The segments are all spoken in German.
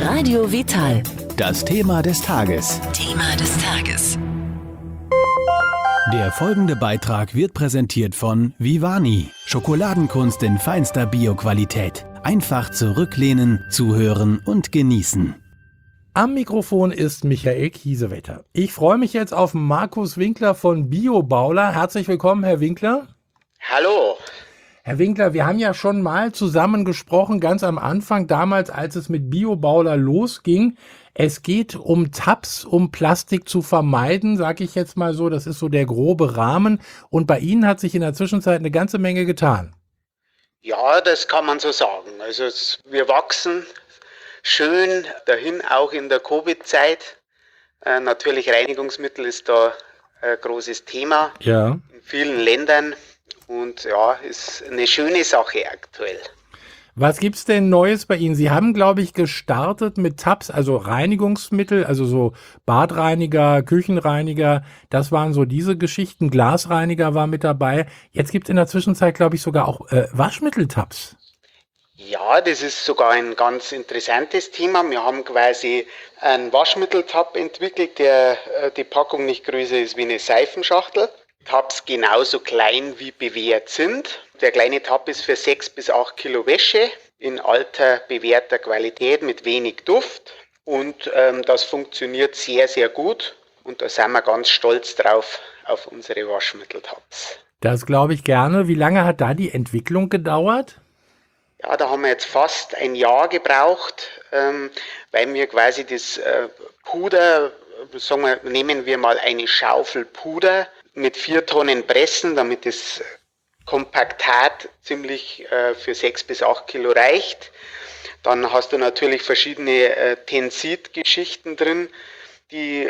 Radio Vital. Das Thema des Tages. Thema des Tages. Der folgende Beitrag wird präsentiert von Vivani. Schokoladenkunst in feinster Bioqualität. Einfach zurücklehnen, zuhören und genießen. Am Mikrofon ist Michael Kiesewetter. Ich freue mich jetzt auf Markus Winkler von Biobauler. Herzlich willkommen, Herr Winkler. Hallo. Herr Winkler, wir haben ja schon mal zusammen gesprochen, ganz am Anfang, damals, als es mit Biobauler losging. Es geht um Tabs, um Plastik zu vermeiden, sage ich jetzt mal so. Das ist so der grobe Rahmen. Und bei Ihnen hat sich in der Zwischenzeit eine ganze Menge getan. Ja, das kann man so sagen. Also wir wachsen schön dahin, auch in der Covid-Zeit. Natürlich Reinigungsmittel ist da ein großes Thema in vielen Ländern. Und ja, ist eine schöne Sache aktuell. Was gibt's denn Neues bei Ihnen? Sie haben, glaube ich, gestartet mit Tabs, also Reinigungsmittel, also so Badreiniger, Küchenreiniger. Das waren so diese Geschichten. Glasreiniger war mit dabei. Jetzt gibt's in der Zwischenzeit, glaube ich, sogar auch Waschmitteltabs. Ja, das ist sogar ein ganz interessantes Thema. Wir haben quasi einen Waschmitteltab entwickelt, der die Packung nicht größer ist wie eine Seifenschachtel. Tabs genauso klein wie bewährt sind. Der kleine Tab ist für 6 bis 8 Kilo Wäsche in alter, bewährter Qualität mit wenig Duft. Und das funktioniert sehr, sehr gut. Und da sind wir ganz stolz drauf, auf unsere Waschmitteltabs. Das glaube ich gerne. Wie lange hat da die Entwicklung gedauert? Ja, da haben wir jetzt fast ein Jahr gebraucht, weil wir quasi das Puder, sagen wir, nehmen wir mal eine Schaufel Puder, mit 4 Tonnen pressen, damit das Kompaktat ziemlich für 6 bis 8 Kilo reicht. Dann hast du natürlich verschiedene Tensid-Geschichten drin, die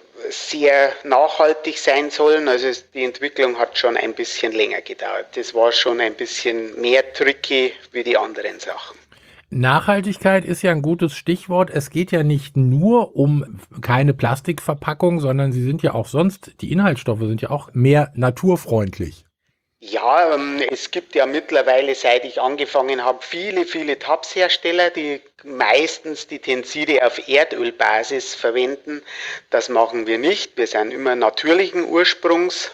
sehr nachhaltig sein sollen. Also die Entwicklung hat schon ein bisschen länger gedauert. Das war schon ein bisschen mehr tricky wie die anderen Sachen. Nachhaltigkeit ist ja ein gutes Stichwort. Es geht ja nicht nur um keine Plastikverpackung, sondern sie sind ja auch sonst, die Inhaltsstoffe sind ja auch mehr naturfreundlich. Ja, es gibt ja mittlerweile, seit ich angefangen habe, viele Tabshersteller, die meistens die Tenside auf Erdölbasis verwenden. Das machen wir nicht. Wir sind immer natürlichen Ursprungs.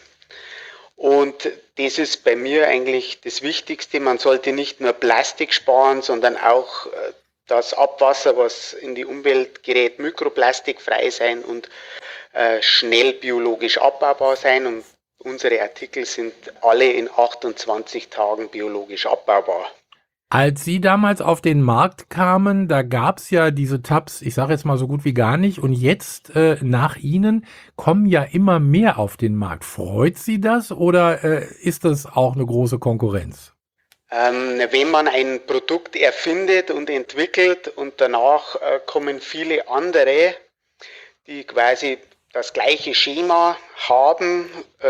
Und das ist bei mir eigentlich das Wichtigste. Man sollte nicht nur Plastik sparen, sondern auch das Abwasser, was in die Umwelt gerät, mikroplastikfrei sein und schnell biologisch abbaubar sein. Und unsere Artikel sind alle in 28 Tagen biologisch abbaubar. Als Sie damals auf den Markt kamen, da gab es ja diese Tabs, ich sage jetzt mal so gut wie gar nicht. Und jetzt nach Ihnen kommen ja immer mehr auf den Markt. Freut Sie das oder ist das auch eine große Konkurrenz? Wenn man ein Produkt erfindet und entwickelt und danach kommen viele andere, die quasi das gleiche Schema haben,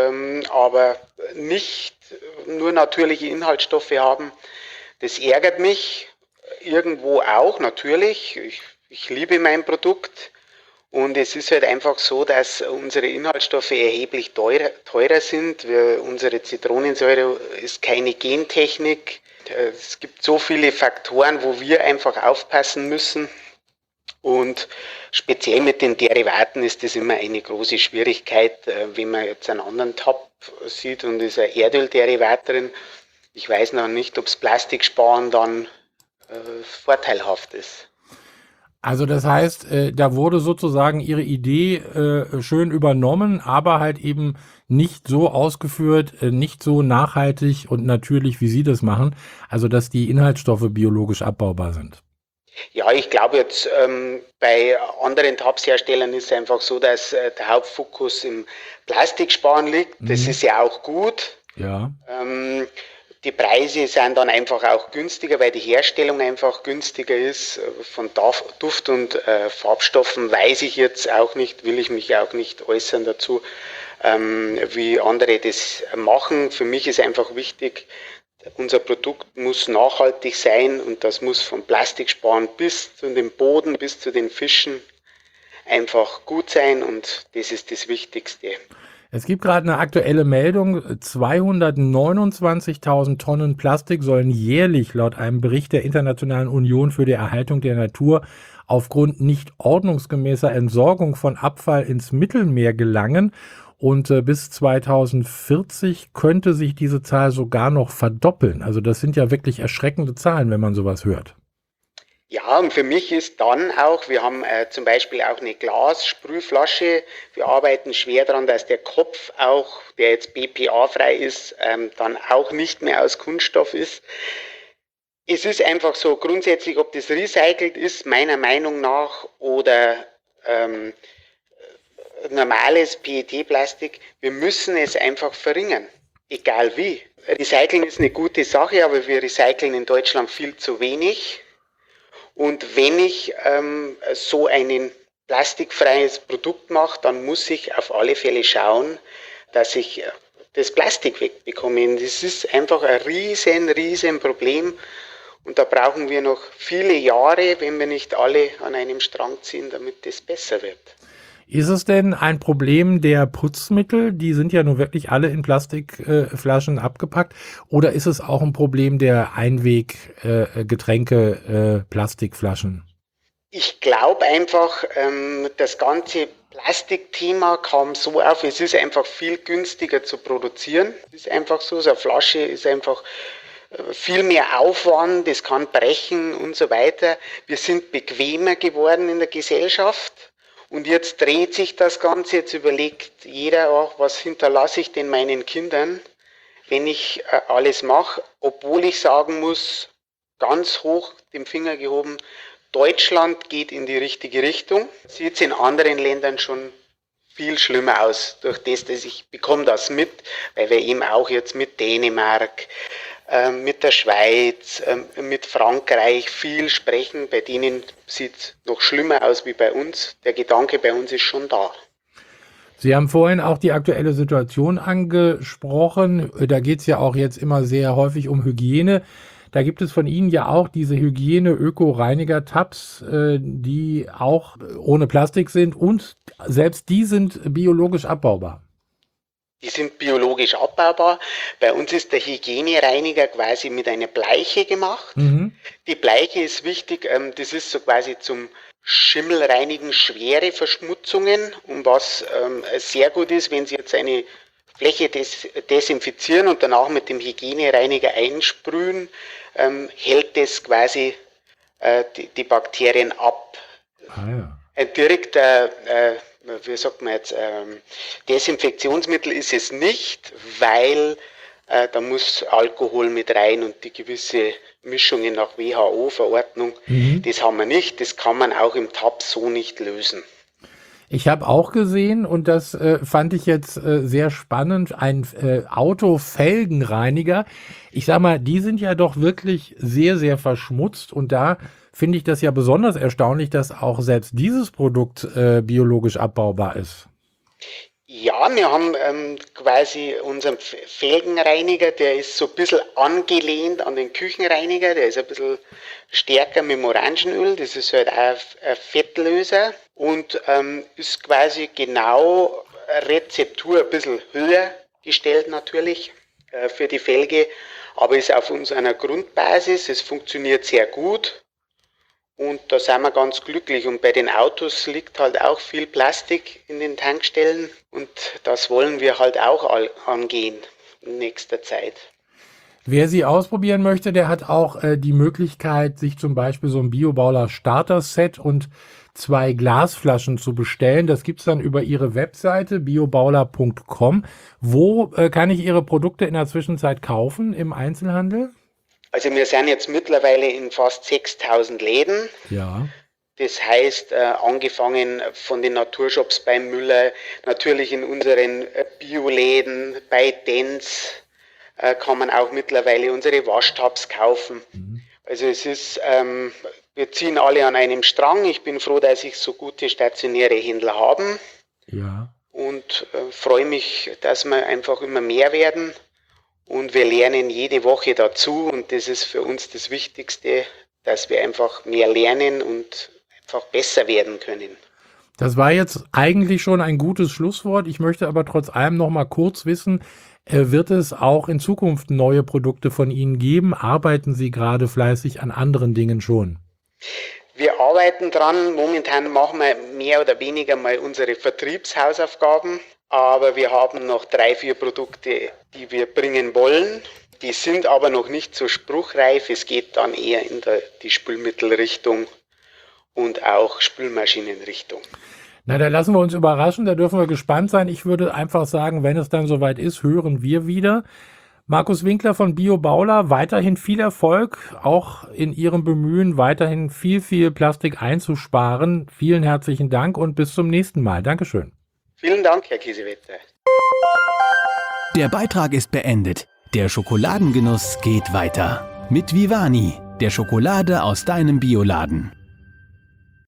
aber nicht nur natürliche Inhaltsstoffe haben, das ärgert mich irgendwo auch, natürlich. Ich liebe mein Produkt und es ist halt einfach so, dass unsere Inhaltsstoffe erheblich teurer sind. Unsere Zitronensäure ist keine Gentechnik. Es gibt so viele Faktoren, wo wir einfach aufpassen müssen. Und speziell mit den Derivaten ist das immer eine große Schwierigkeit, wenn man jetzt einen anderen Tab sieht und ist ein Erdölderivat drin. Ich weiß noch nicht, ob das Plastiksparen dann vorteilhaft ist. Also das heißt, da wurde sozusagen Ihre Idee schön übernommen, aber halt eben nicht so ausgeführt, nicht so nachhaltig und natürlich, wie Sie das machen. Also dass die Inhaltsstoffe biologisch abbaubar sind. Ja, ich glaube jetzt bei anderen Tabsherstellern ist es einfach so, dass der Hauptfokus im Plastiksparen liegt. Das ist ja auch gut. Ja. Die Preise sind dann einfach auch günstiger, weil die Herstellung einfach günstiger ist. Von Duft- und Farbstoffen weiß ich jetzt auch nicht, will ich mich auch nicht äußern dazu, wie andere das machen. Für mich ist einfach wichtig, unser Produkt muss nachhaltig sein und das muss vom Plastiksparen bis zu dem Boden, bis zu den Fischen einfach gut sein und das ist das Wichtigste. Es gibt gerade eine aktuelle Meldung, 229.000 Tonnen Plastik sollen jährlich laut einem Bericht der Internationalen Union für die Erhaltung der Natur aufgrund nicht ordnungsgemäßer Entsorgung von Abfall ins Mittelmeer gelangen. Und bis 2040 könnte sich diese Zahl sogar noch verdoppeln. Also das sind ja wirklich erschreckende Zahlen, wenn man sowas hört. Ja, und für mich ist dann auch, wir haben zum Beispiel auch eine Glassprühflasche. Wir arbeiten schwer daran, dass der Kopf auch, der jetzt BPA-frei ist, dann auch nicht mehr aus Kunststoff ist. Es ist einfach so, grundsätzlich, ob das recycelt ist, meiner Meinung nach, oder normales PET-Plastik, wir müssen es einfach verringern, egal wie. Recyceln ist eine gute Sache, aber wir recyceln in Deutschland viel zu wenig. Und wenn ich so ein plastikfreies Produkt mache, dann muss ich auf alle Fälle schauen, dass ich das Plastik wegbekomme. Das ist einfach ein riesen Problem. Und da brauchen wir noch viele Jahre, wenn wir nicht alle an einem Strang ziehen, damit das besser wird. Ist es denn ein Problem der Putzmittel? Die sind ja nun wirklich alle in Plastikflaschen abgepackt. Oder ist es auch ein Problem der Einweggetränke-Plastikflaschen? Ich glaube einfach, das ganze Plastikthema kam so auf, es ist einfach viel günstiger zu produzieren. Es ist einfach so, so eine Flasche ist einfach viel mehr Aufwand, es kann brechen und so weiter. Wir sind bequemer geworden in der Gesellschaft. Und jetzt dreht sich das Ganze, jetzt überlegt jeder auch, was hinterlasse ich denn meinen Kindern, wenn ich alles mache, obwohl ich sagen muss, ganz hoch den Finger gehoben, Deutschland geht in die richtige Richtung. Sieht es in anderen Ländern schon viel schlimmer aus, durch das, dass ich bekomme das mit, weil wir eben auch jetzt mit Dänemark, mit der Schweiz, mit Frankreich viel sprechen. Bei denen sieht es noch schlimmer aus wie bei uns. Der Gedanke bei uns ist schon da. Sie haben vorhin auch die aktuelle Situation angesprochen. Da geht es ja auch jetzt immer sehr häufig um Hygiene. Da gibt es von Ihnen ja auch diese Hygiene-Öko-Reiniger-Tabs, die auch ohne Plastik sind und selbst die sind biologisch abbaubar. Die sind biologisch abbaubar. Bei uns ist der Hygienereiniger quasi mit einer Bleiche gemacht. Die Bleiche ist wichtig, das ist so quasi zum Schimmelreinigen schwere Verschmutzungen. Und was sehr gut ist, wenn Sie jetzt eine Fläche desinfizieren und danach mit dem Hygienereiniger einsprühen, hält das quasi die Bakterien ab. Ah, ja. Ein direkter, wie sagt man jetzt, Desinfektionsmittel ist es nicht, weil da muss Alkohol mit rein und die gewisse Mischungen nach WHO-Verordnung, das haben wir nicht, das kann man auch im Tab so nicht lösen. Ich habe auch gesehen, und das fand ich jetzt sehr spannend, ein Autofelgenreiniger. Ich sag mal, die sind ja doch wirklich sehr, sehr verschmutzt, und da finde ich das ja besonders erstaunlich, dass auch selbst dieses Produkt biologisch abbaubar ist. Ja, wir haben quasi unseren Felgenreiniger, der ist so ein bisschen angelehnt an den Küchenreiniger, der ist ein bisschen stärker mit dem Orangenöl, das ist halt auch ein Fettlöser und ist quasi genau Rezeptur ein bisschen höher gestellt natürlich für die Felge, aber ist auf unserer Grundbasis, es funktioniert sehr gut. Und da sind wir ganz glücklich. Und bei den Autos liegt halt auch viel Plastik in den Tankstellen. Und das wollen wir halt auch angehen in nächster Zeit. Wer sie ausprobieren möchte, der hat auch die Möglichkeit, sich zum Beispiel so ein Biobauler Starter-Set und 2 Glasflaschen zu bestellen. Das gibt's dann über Ihre Webseite biobauler.com. Wo kann ich Ihre Produkte in der Zwischenzeit kaufen im Einzelhandel? Also wir sind jetzt mittlerweile in fast 6.000 Läden. Ja. Das heißt, angefangen von den Naturshops bei Müller, natürlich in unseren Bioläden, bei Dents kann man auch mittlerweile unsere Waschtabs kaufen. Also es ist, wir ziehen alle an einem Strang. Ich bin froh, dass ich so gute stationäre Händler haben. Ja. Und freue mich, dass wir einfach immer mehr werden. Und wir lernen jede Woche dazu und das ist für uns das Wichtigste, dass wir einfach mehr lernen und einfach besser werden können. Das war jetzt eigentlich schon ein gutes Schlusswort. Ich möchte aber trotz allem noch mal kurz wissen, wird es auch in Zukunft neue Produkte von Ihnen geben? Arbeiten Sie gerade fleißig an anderen Dingen schon? Wir arbeiten dran. Momentan machen wir mehr oder weniger mal unsere Vertriebshausaufgaben. Aber wir haben noch 3, 4 Produkte, die wir bringen wollen. Die sind aber noch nicht so spruchreif. Es geht dann eher in die Spülmittelrichtung und auch Spülmaschinenrichtung. Na, da lassen wir uns überraschen, da dürfen wir gespannt sein. Ich würde einfach sagen, wenn es dann soweit ist, hören wir wieder. Markus Winkler von BioBaula, weiterhin viel Erfolg, auch in Ihrem Bemühen, weiterhin viel Plastik einzusparen. Vielen herzlichen Dank und bis zum nächsten Mal. Dankeschön. Vielen Dank, Herr Kiesewetter. Der Beitrag ist beendet. Der Schokoladengenuss geht weiter. Mit Vivani, der Schokolade aus deinem Bioladen.